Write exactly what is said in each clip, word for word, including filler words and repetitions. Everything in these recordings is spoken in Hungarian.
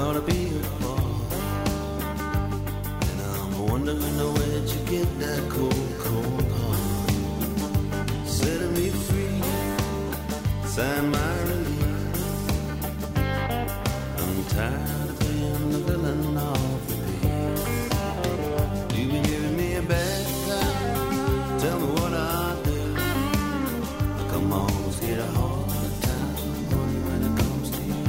ought to be a ball. And I'm wondering where'd you get that cold, cold heart. Setting me free, sign my release. I'm tired of being the villain of the piece. You've been giving me a bad time, tell me what I do. Come on, let's get a hard time when it comes to you.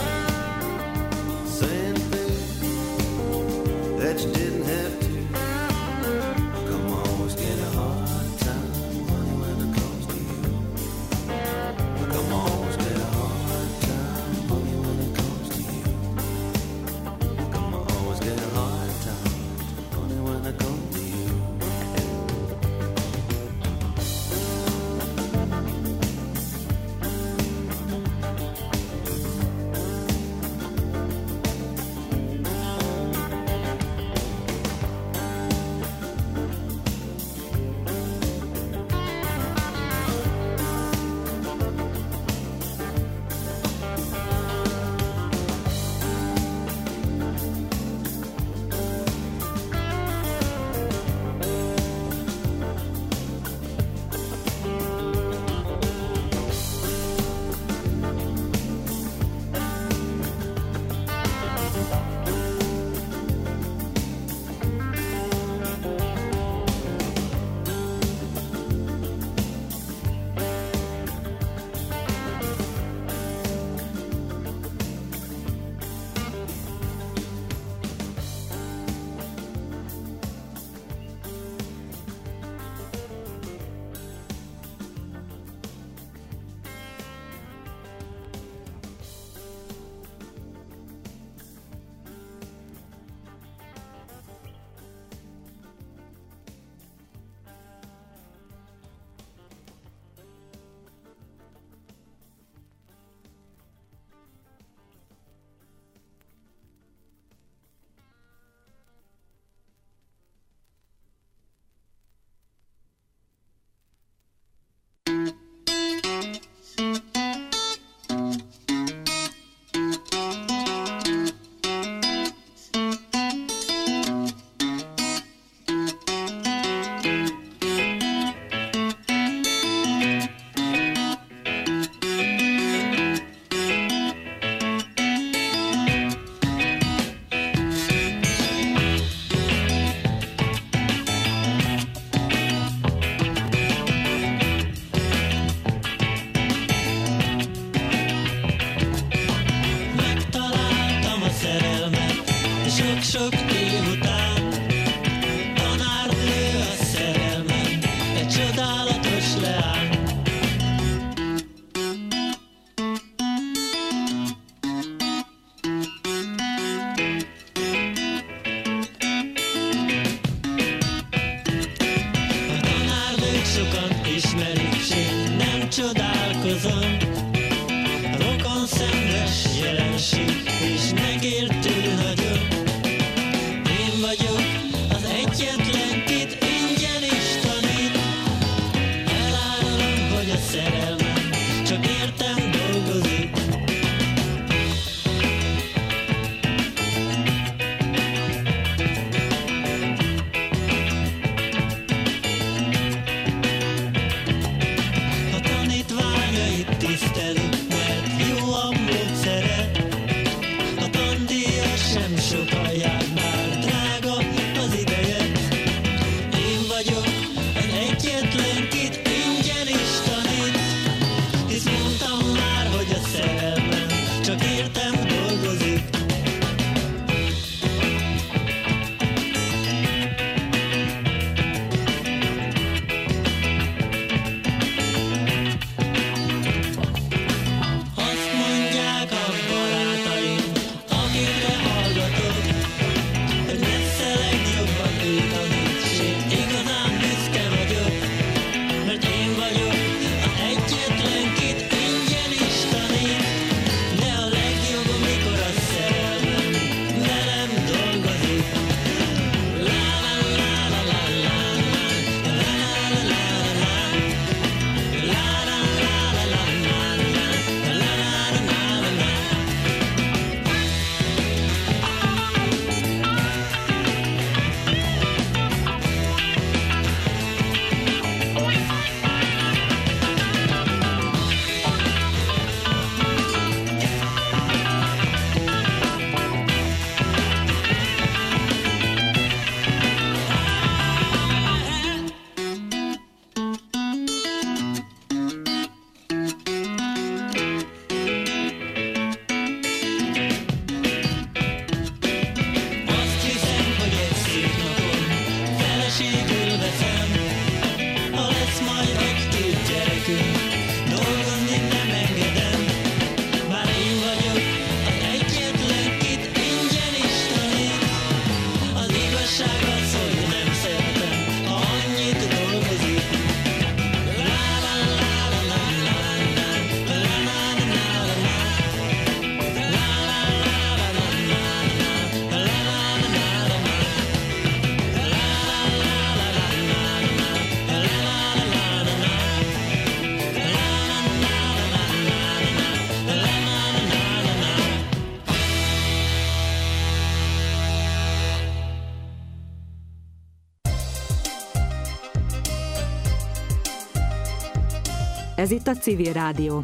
Saying things that you didn't have to. Come on, let's get a hard time when it comes to you. Come on, let's get a hard time when it comes to you. Come on, let's get a hard time when it comes to you. Sok év után tanárnő a szerelmem, egy csodálatos leány. A tanárnőt sokan ismerik, s én nem csodálkozom. A rokon szenves jelenség, és megértő nagyon. Én vagyok az egyetlen, kit ingyen is tanít. Elárulom, hogy a szerelmem csak értem dolgozik. A tanítványait tisztelik, mert jó a módszere. A tandíja sem sokan jár, már drága az ideje. Én vagyok az egyetlen, kit ingyen is tanít. Hisz mondtam már, hogy a szerelmem csak értem dolgozik. Azt mondják a barátaim, akikre hallgatok, Ez itt a Civil Rádió.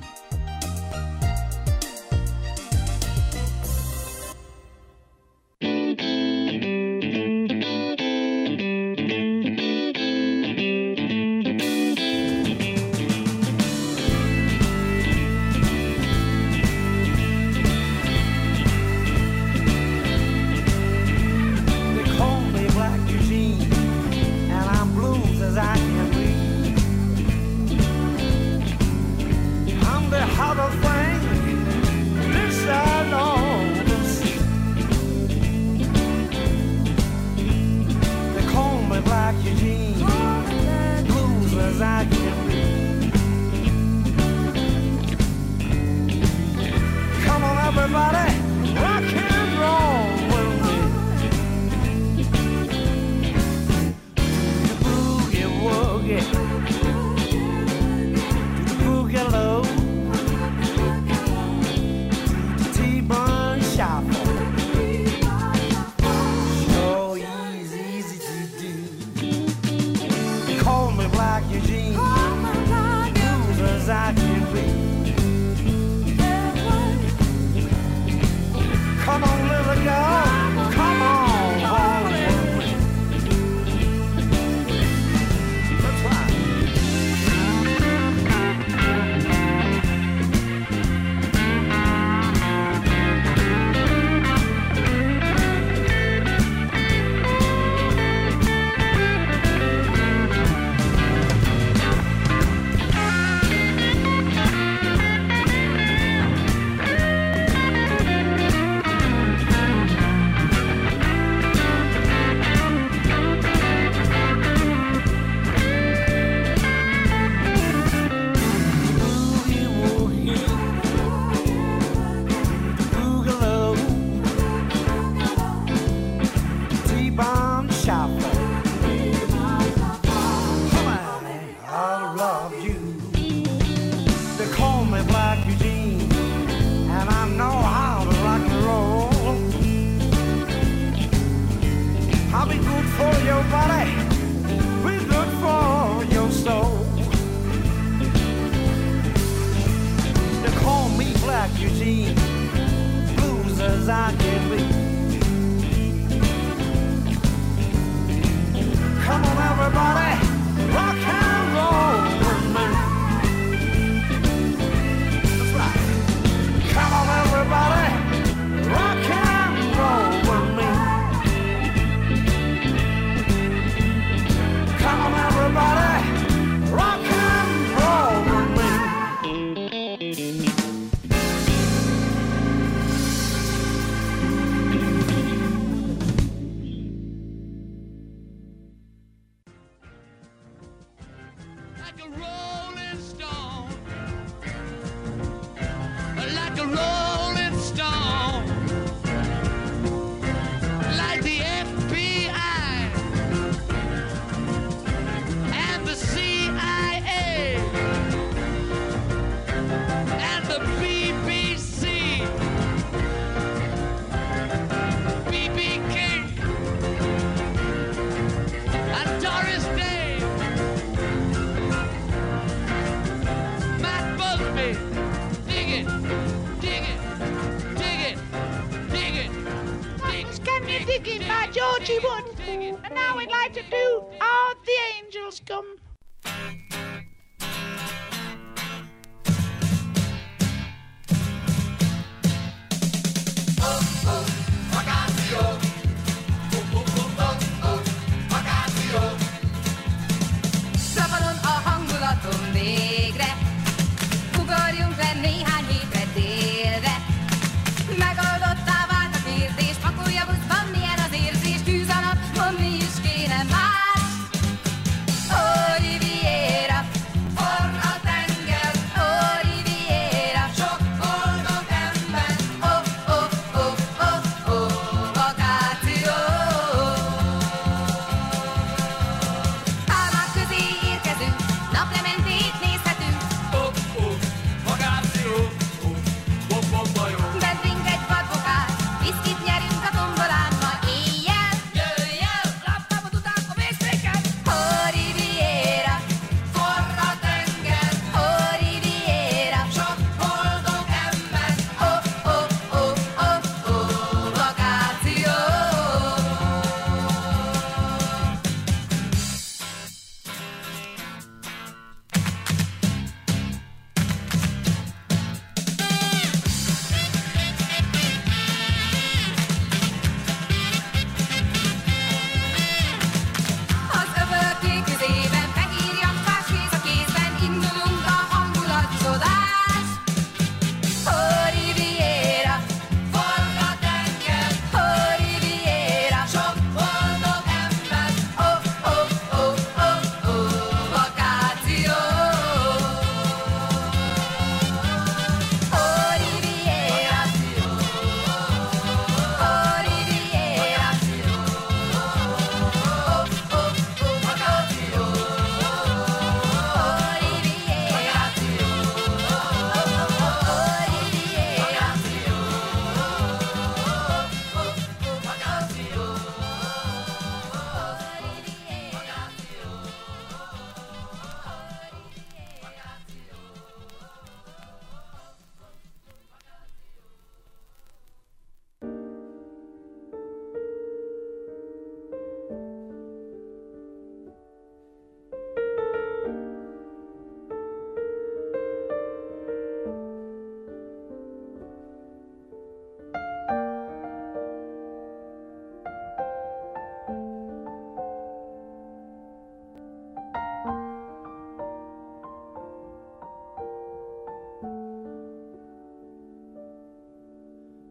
Oh,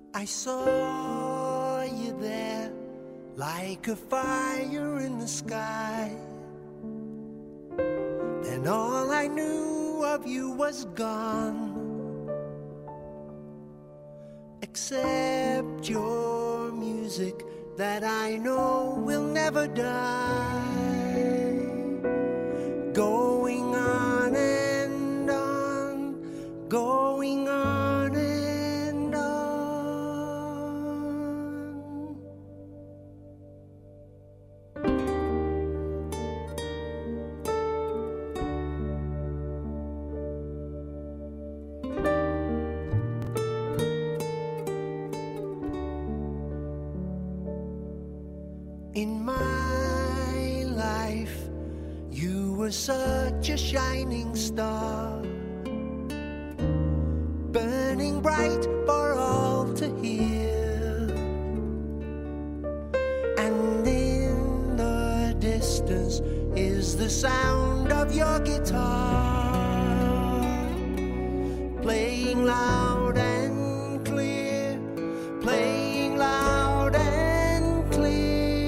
I saw you there like a fire in the sky. Then all I knew of you was gone, except your music that I know will never die. Going on and on, going on and on. In my life, you were such a shining star, burning bright for all to hear. And in the distance is the sound of your guitar, playing loud and clear, playing loud and clear.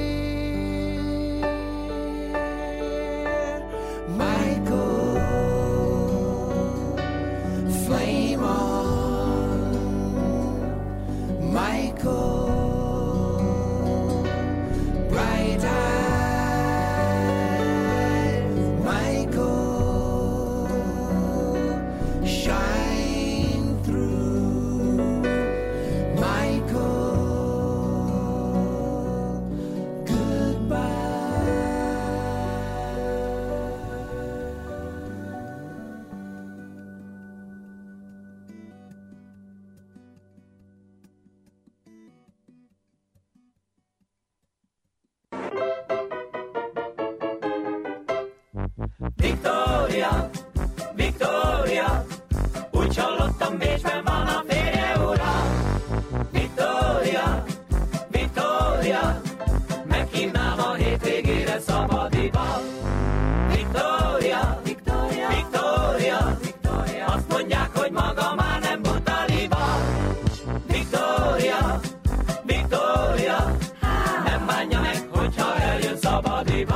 Victoria, Victoria, úgy hallottam, Bécsben van a férje ura. Victoria, Victoria, meghívnám a hétvégére szabadiba. Victoria, Victoria, Victoria, Victoria, azt mondják, hogy maga már nem butaliba. Victoria, Victoria, nem bánja meg, hogyha eljön szabadiba.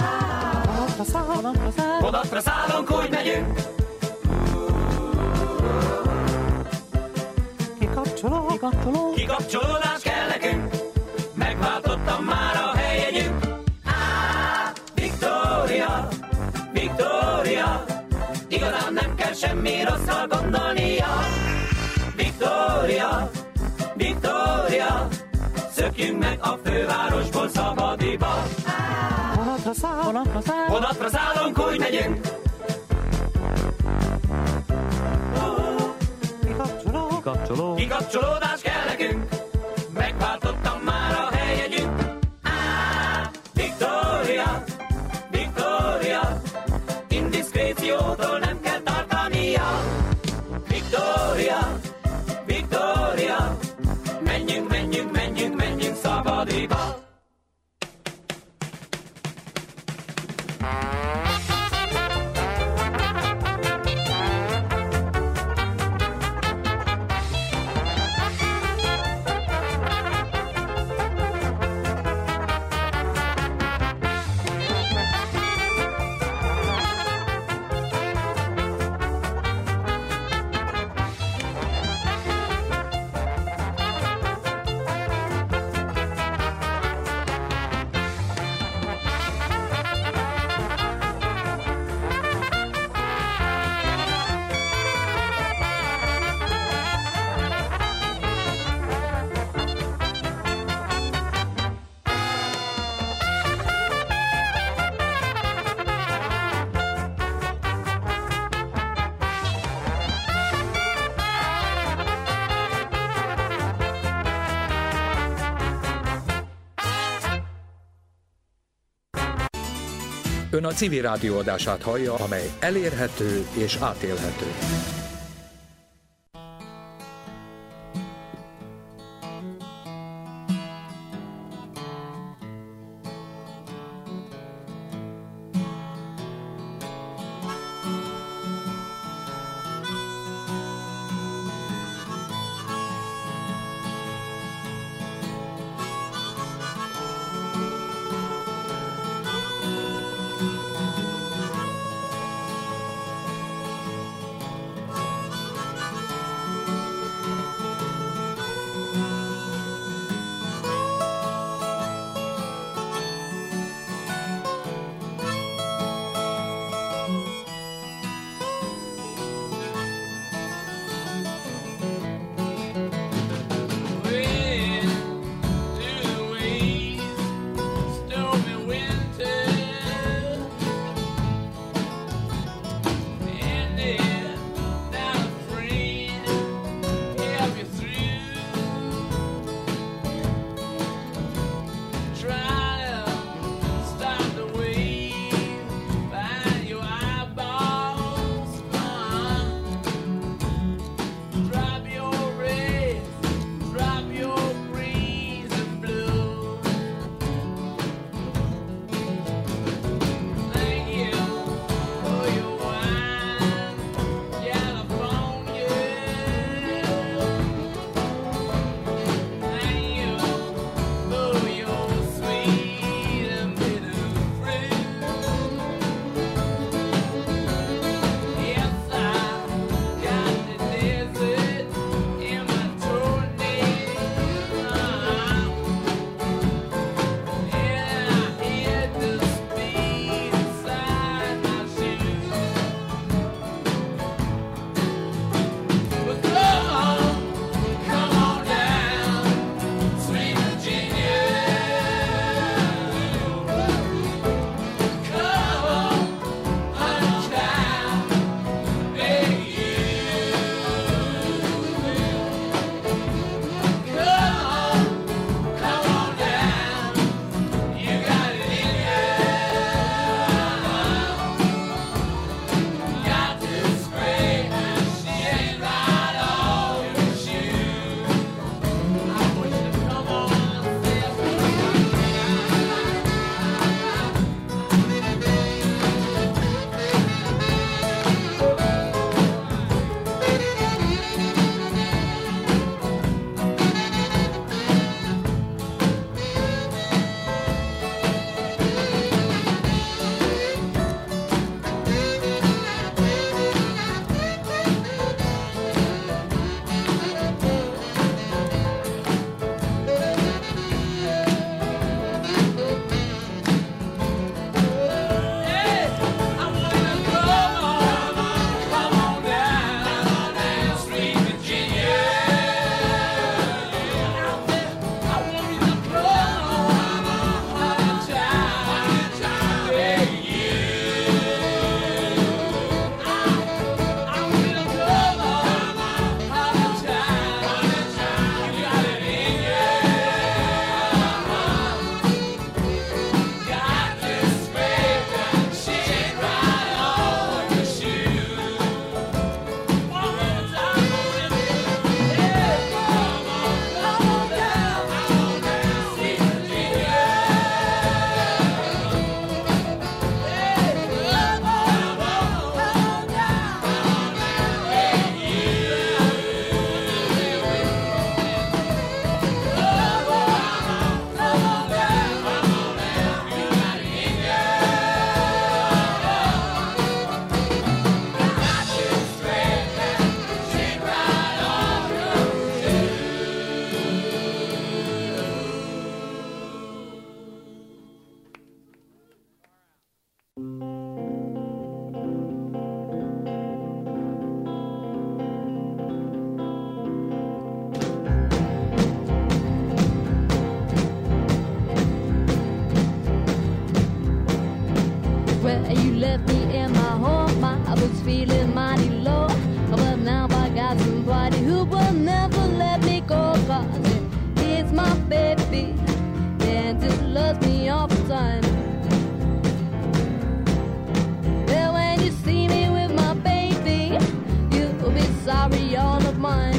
Vonatra szállunk, úgy megyünk. Kikapcsoló, kikapcsoló, Kikapcsolódás kell nekünk, megváltottam már a helyjegyünk. Á, Victoria, Victoria, igazán nem kell semmi rosszal gondolnia. Victoria, Victoria, szökjünk meg a fővárosból szabadiba. vonatra száll, vonatra száll, Vonatra szállunk, úgy megyünk. kikapcsoló, kikapcsoló, Kikapcsolódás kell nekünk, megváltottam már a helyjegyünk. Á, Victoria, Victoria, indiszkréciótól nem kell tartania. Victoria, Victoria, menjünk, menjünk, menjünk, menjünk szabadiba. Ön a Civil Rádió adását hallja, amely elérhető és átélhető. left me in my home, I was feeling mighty low. But now I got somebody who will never let me go. Cause it's my baby, and it loves me all the time. Yeah, when you see me with my baby, you'll be sorry all of mine.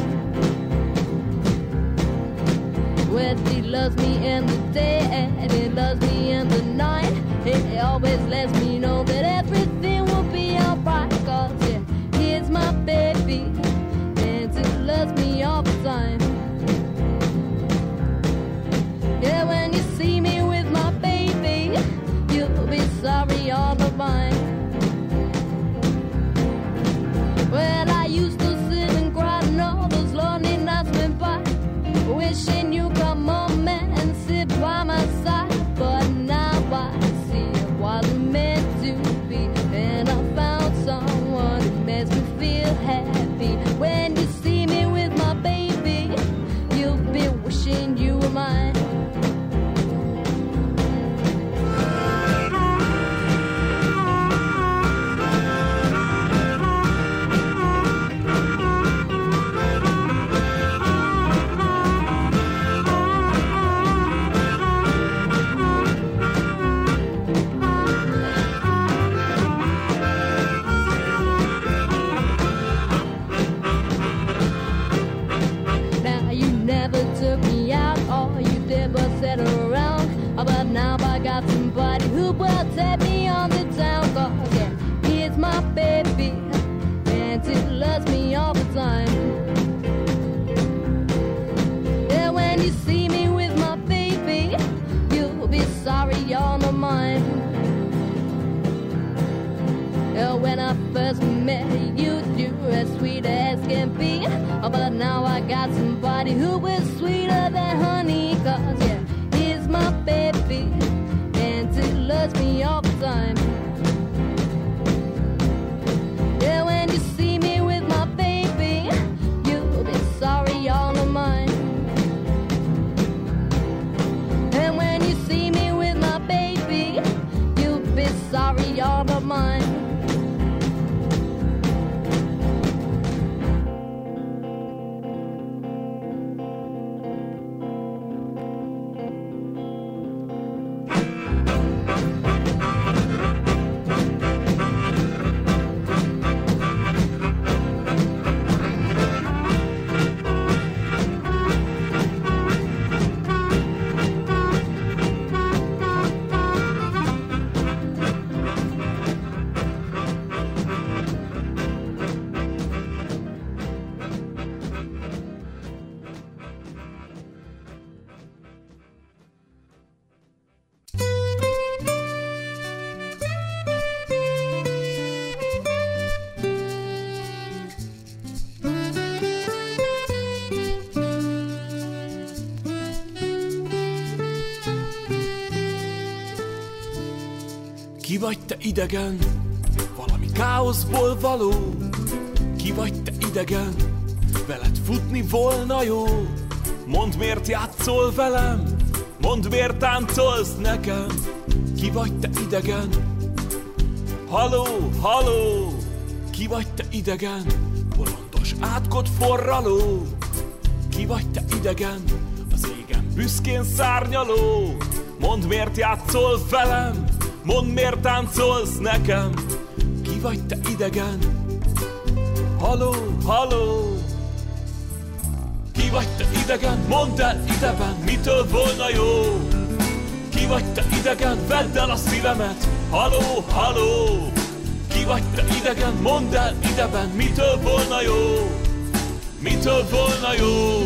Well, he loves me in the day and he loves me in the night. He always lets me know that everything will be alright. Cause yeah, he's my baby, and he loves me all the time. Yeah, when you see me with my baby, you'll be sorry all of mine. Well, I used to sit and cry and all those lonely nights went by, wishing you come home and sit by my side. But now I see it wasn't meant to be, and I found someone who makes me feel happy. When you see me with my baby, you'll be wishing you were mine. But now I got somebody who will take me on the town. Cause yeah, he's my baby, and he loves me all the time. Yeah, when you see me with my baby, you'll be sorry all of mine. Yeah, when I first met you, you were as sweet as can be. But now I got somebody who is sweeter than honey. Cause yeah, he's my baby, and he loves me all the time. Yeah, when you see me with my baby, you'll be sorry all of mine. And when you see me with my baby, you'll be sorry all of mine. Ki vagy te idegen, valami káoszból való? Ki vagy te idegen, veled futni volna jó? Mondd, miért játszol velem, mondd, miért táncolsz nekem. Ki vagy te idegen, haló, haló? Ki vagy te idegen, bolondos átkot forraló? Ki vagy te idegen, az égen büszkén szárnyaló? Mondd, miért játszol velem, mondd, miért táncolsz nekem. Ki vagy te idegen, haló, haló? Ki vagy te idegen, mondd el ideben, mitől volna jó? Ki vagy te idegen, vedd el a szívemet, haló, haló? Ki vagy te idegen, mondd el ideben, mitől volna jó? Mitől volna jó?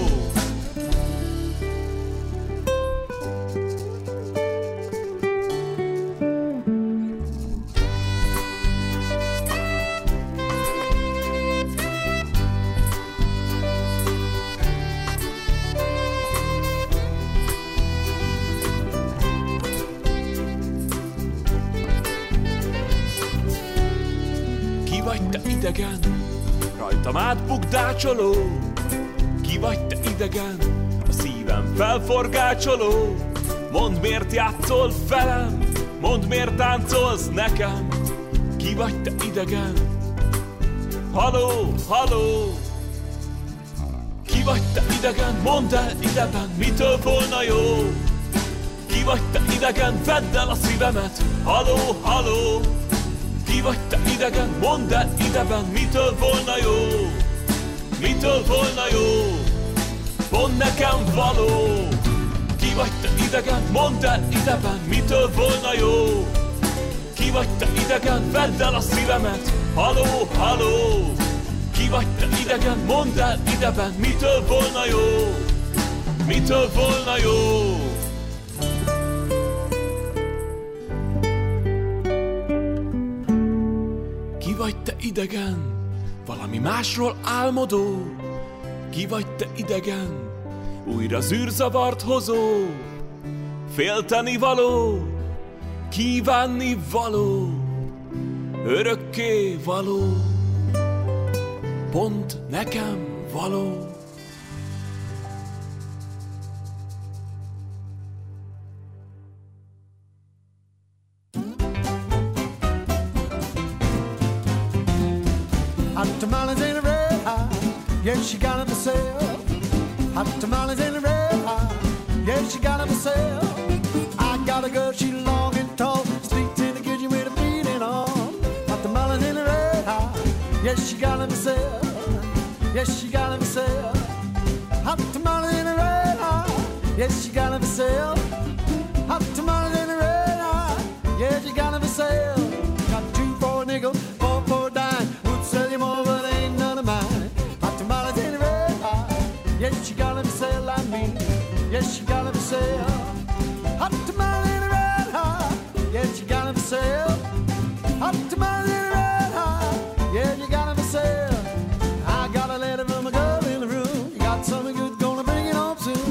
Idegen, rajtam átbukdácsoló. Ki vagy te idegen, a szívem felforgácsoló. Mondd, miért játszol velem, mondd, miért táncolsz nekem. Ki vagy te idegen? Haló, haló! Ki vagy te idegen? Mondd el ideben, mitől volna jó? Ki vagy te idegen? Vedd el a szívemet! Haló, haló! Ki vagy te idegen? Mondd el ideben, mitől volna jó? Mitől volna jó? Pont nekem való! Ki vagy te idegen? Mondd el ideben, mitől volna jó? Ki vagy te idegen? Vedd el a szívemet! Haló, haló! Ki vagy te idegen? Mondd el ideben, mitől volna jó? Mitől volna jó? Ki vagy te idegen? Valami másról álmodó? Ki vagy te idegen? Újra zűrzavart hozó? Félteni való? Kívánni való? Örökké való? Pont nekem való? Hot tamales in a red hot, yes, she got them for sale. Hot tamales in a red hot, yes, she got them for sale. I got a girl, she long and tall, streets in the kitchen with a beating on. Hot tamales in a red hot, yes, she got them for sale. Yes, she got them for sale. Hot tamales in a red hot, yes, she got them for sale. Hot tamales in a red hot, yes, she got them for sale. Got two for a nickel, four for a dime. Sell you more, but ain't none of mine. Hot tamales in the red hot. Yes, she got them for sale, I mean. Yes, she got them for sale. Hot tamales in the red hot. Yes, she got them for sale. Hot tamales